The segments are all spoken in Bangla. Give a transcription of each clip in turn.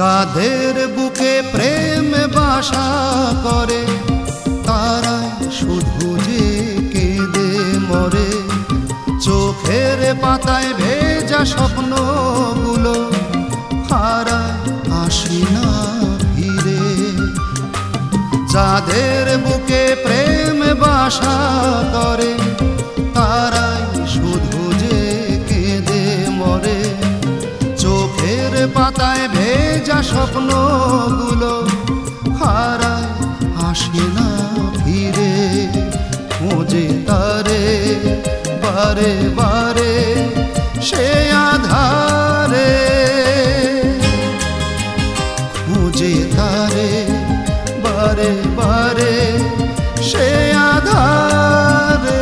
যাদের বুকে প্রেম বাসা করে তারাই শুধু যে কেঁদে মরে। চোখের পাতায় ভেজা স্বপ্নগুলো হারায় আসি না ফিরে। যাদের বুকে প্রেম বাসা করে তারাই শুধু যে কেঁদে মরে। চোখের পাতায় ভেজা স্বপ্নগুলো হারায় আসে না ফিরে। খোঁজে তারে বারে বারে সে আধারে, খোঁজে তারে বারে বারে সে আধারে।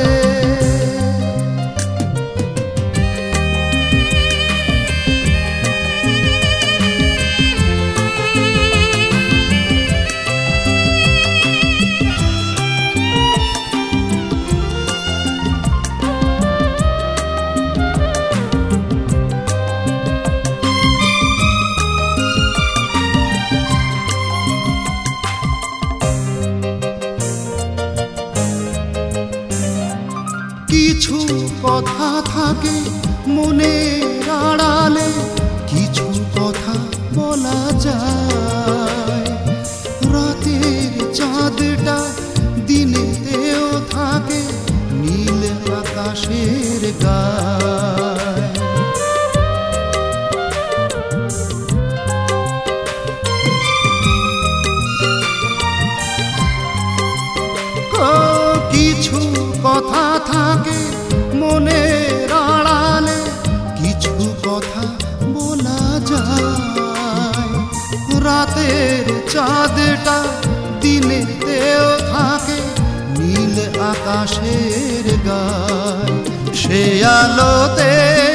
কিছু কথা থাকে মনের আড়ালে, কিছু কথা বলা যায়। রাতের চাঁদটা দিনেতেও থাকে নীল আকাশের গায়। কিছু কথা থাকে মনের আড়ালে, কিছু কথা বলা যায়। রাতের চাঁদটা দিনেতেও থাকে নীল আকাশের গায়। সে আলোতে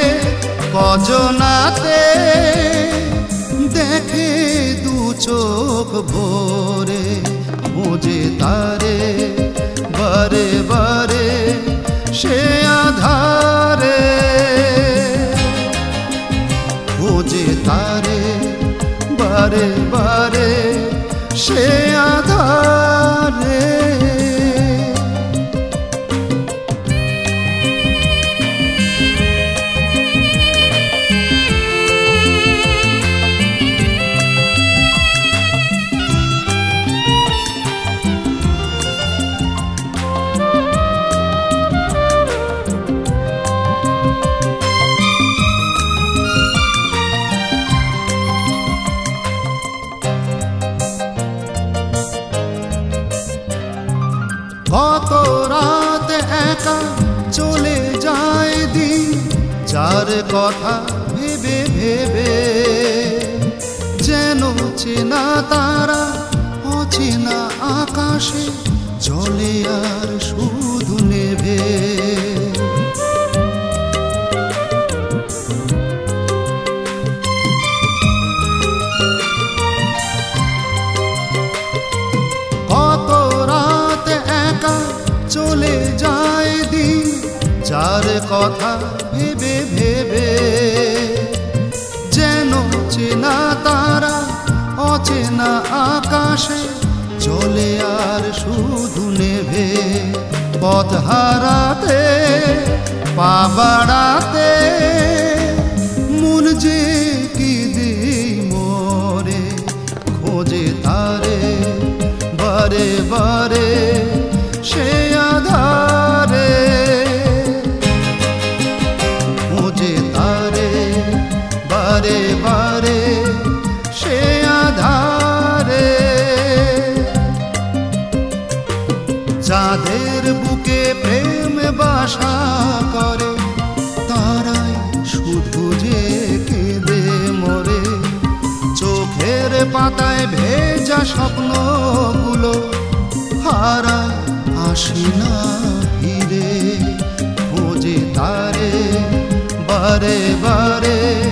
কজনাতে দেখে দু চোখ ভরে। খোঁজে তারে বারে বারে সে আধারে, খোঁজে তারে বারে বারে সে আধারে। কত রাত একা চলে যায় দিন, যার কথা ভেবে ভেবে যেন চেনা তারা অচেনা আকাশে জলে আর শুধু নেভে। কত রাত একা চলে যায় দিন, যার কথা ভেবে ভেবে যেন চেনা তারা অচেনা আকাশে জলে আর শুধু নেভে। পথ হারাতে পা বাড়াতে মন যে কেঁদে মরে। খোঁজে তারে বারে বারে সে আধারে, খোঁজে তারে বারে বারে সে আধারে। যাদের বুকে প্রেম বাসা করে তারাই শুধু যে কেঁদে মরে। চোখের পাতায় ভেজা স্বপ্নগুলো হারায় আসি না ফিরে। খোঁজে তারে বারে বারে